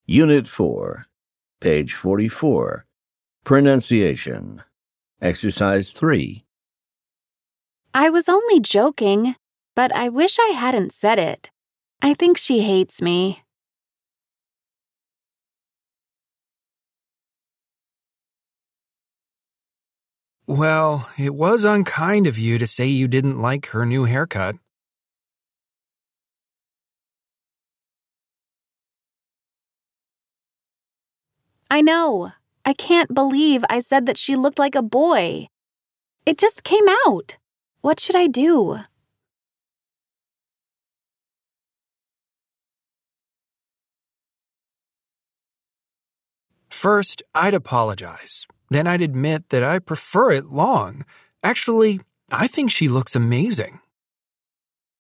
Unit 4, page 44. Pronunciation. Exercise 3. I was only joking, but I wish I hadn't said it. I think she hates me. Well, it was unkind of you to say you didn't like her new haircut. I know. I can't believe I said that she looked like a boy. It just came out. What should I do? First, I'd apologize. Then I'd admit that I prefer it long. Actually, I think she looks amazing.